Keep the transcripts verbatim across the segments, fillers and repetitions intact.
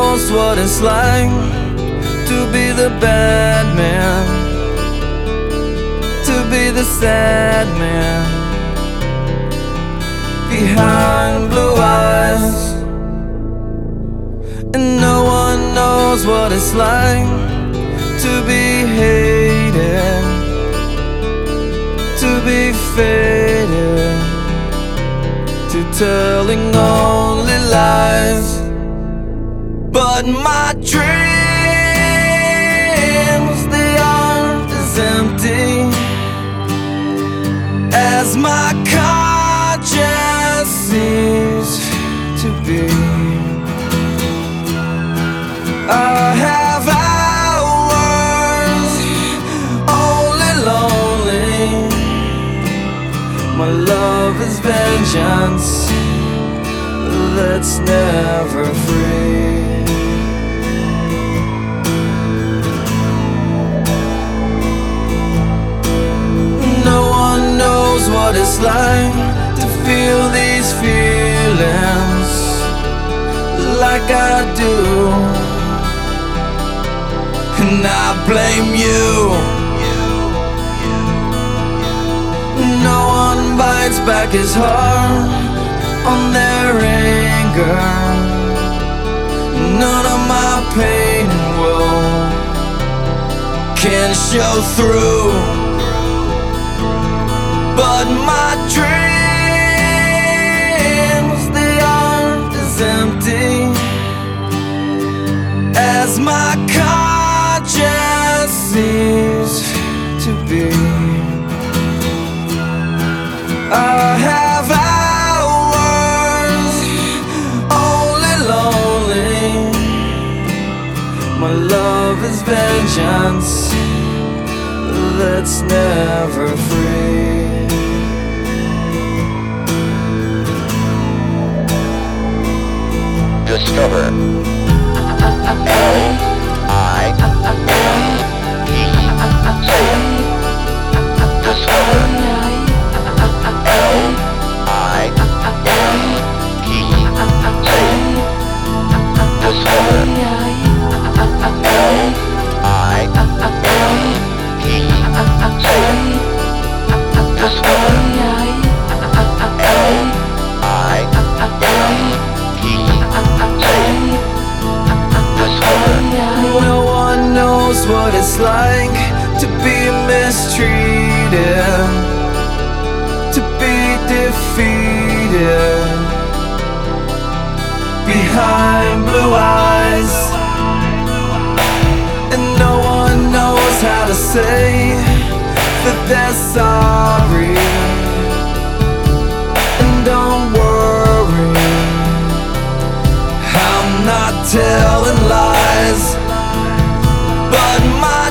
knows what it's like to be the bad man, to be the sad man behind blue eyes. And no one knows what it's like to be hated, to be faded, to telling only lies. But my dreams, they aren't as empty as my conscience seems to be. I have hours only lonely. My love is vengeance that's never free. No one knows what it's like to feel these feelings like I do, and I blame you. No one bites back his heart on their anger. None of my pain and woe can show through. But my dreams, they aren't as empty as my conscience seems to be. I have hours only lonely. My love is vengeance that's never free. Discover L I M E. Say it. Discover L I M E. Say it. Discover L I M E. Say it. Discover L I M E. No one knows what it's like to be mistreated, to be defeated behind blue eyes. And no one knows how to say that they're sorry. And don't worry, I'm not telling lies. But my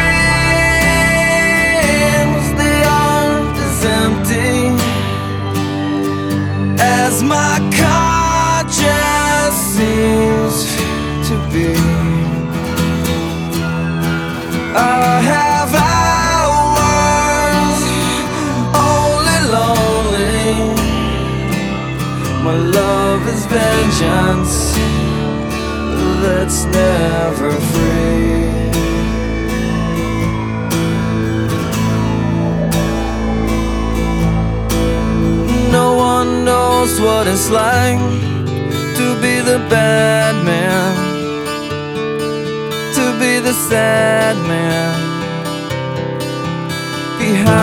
dreams, they aren't as empty as my conscience seems to be. I have hours only lonely. My love is vengeance that's never free. No one knows what it's like to be the bad man, to be the sad man behind